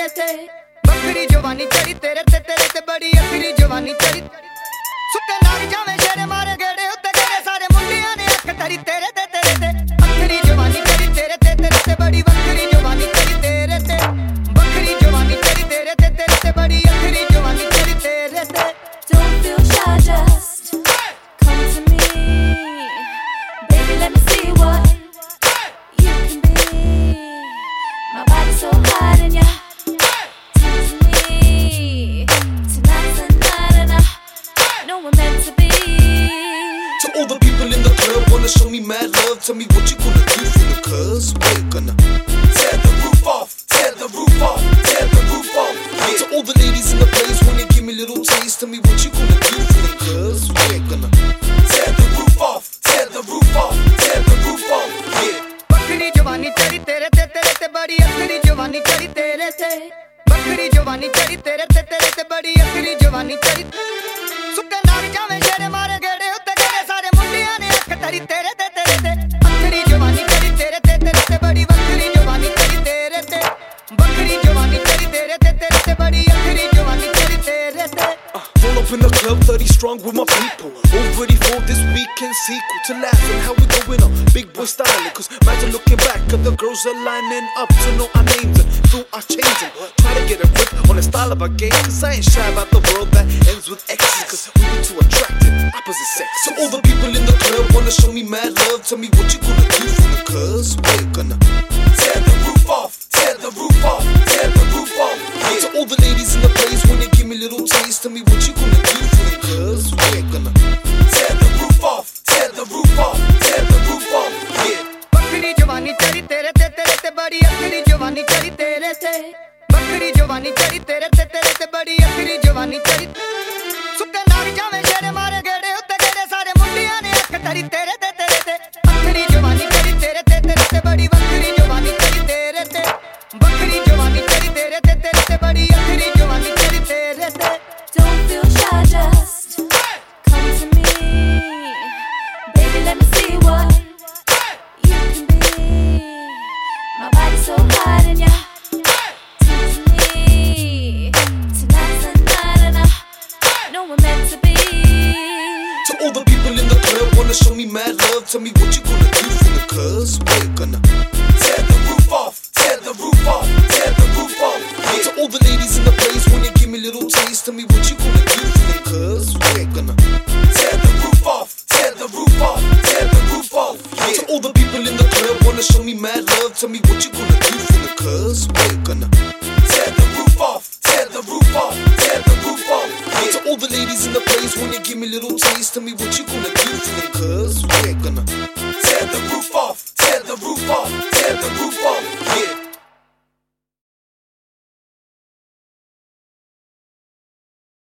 ते बकरी जवानी चढ़ी तेरे ते बड़ी अखरी जवानी चढ़ी सुते नाग जावे शेरे मारे गेड़े उत्ते गेड़े सारे मुंडियां ने अख धरी तेरे ते अखरी जवानी चढ़ी तेरे ते बड़ी बकरी जवानी चढ़ी तेरे ते बकरी जवानी चढ़ी तेरे ते बड़ी अखरी जवानी चढ़ी तेरे ते। Don't feel shy, just come to me, baby. Let me see what you can be. My body's so hot and yeah. We're meant to be. To all the people in the club wanna show me mad love. Tell me what you gonna do for me, cuz we're gonna tear the roof off, tear the roof off, tear the roof off. Yeah. To all the ladies in the place wanna give me little taste. Tell me what you gonna do for me, cuz we're gonna tear the roof off, tear the roof off, tear the roof off. Yeah. बकरी जवानी चढ़ी तेरे ते बड़ी अखरी जवानी चढ़ी तेरे ते बकरी जवानी चढ़ी तेरे ते बड़ी अखरी जवानी चढ़ी सुते नाग जावे शेरे मारे गेड़े उत्ते गेड़े सारे मुंडियां ने अख धरी तेरे ते अखरी जवानी चढ़ी तेरे ते बड़ी बकरी जवानी चढ़ी तेरे ते बकरी जवानी चढ़ी तेरे ते बड़ी अखरी जवानी चढ़ी तेरे ते। Roll up in the club 30 strong with my people, all ready for this weekend sequel. To laugh and how we going up, big boy styling. Cause imagine looking back at the girls are lining up to know our names and feel our changing. Try to get a grip on the style of our game, cause I ain't shy about the world that ends with X's. Cause we be too attractive, opposite sex. So all the people in the club wanna show me mad love. Tell me what you gonna do for me, cause we're gonna tear the roof off, tear the roof off, tear the roof off. Yeah. To all the ladies in the place wanna give me little taste. Tell me what you gonna do for me, cause we're gonna tear the roof off, tear the roof off, tear the roof off. Yeah. बकरी जवानी चढ़ी तेरे ते बड़ी अखरी जवानी चढ़ी तेरे ते बकरी जवानी चढ़ी तेरे ते बड़ी अखरी जवानी चढ़ी सुते नाग जावे शेरे मारे गेड़े उत्ते गेड़े सारे मुंडियां ने अख धरी तेरे ते अखरी जवानी चढ़ी तेरे ते बड़ी बकरी जवानी चढ़ी तेरे ते बकरी जवानी चढ़ी तेरे ते बड़ी अखरी जवानी चढ़ी तेरे ते। Don't feel shy, just come to me, baby. Let me see what you can be. My body's so hot and yeah. Tease me. Tonight's the night and I know we're meant to be. To all the people in the club wanna show me mad love. Tell me what you gonna do for me, cuz we're gonna tear the roof off, tear the roof off, tear the roof off. Yeah. To all the ladies in the place wanna give me little taste. Tell me what you gonna do for me, cuz we're gonna tear the roof off, tear the roof off, tear the roof off. Yeah. To all the people in the club wanna show me mad love. Tell me what you gonna do for me, cuz we're gonna tear the roof off, tear the roof off, tear the roof off. Yeah. To all the ladies in the place wanna give me little taste. Tell me what you gonna do for me, cuz we're gonna tear the roof off, tear the roof off, tear the roof off.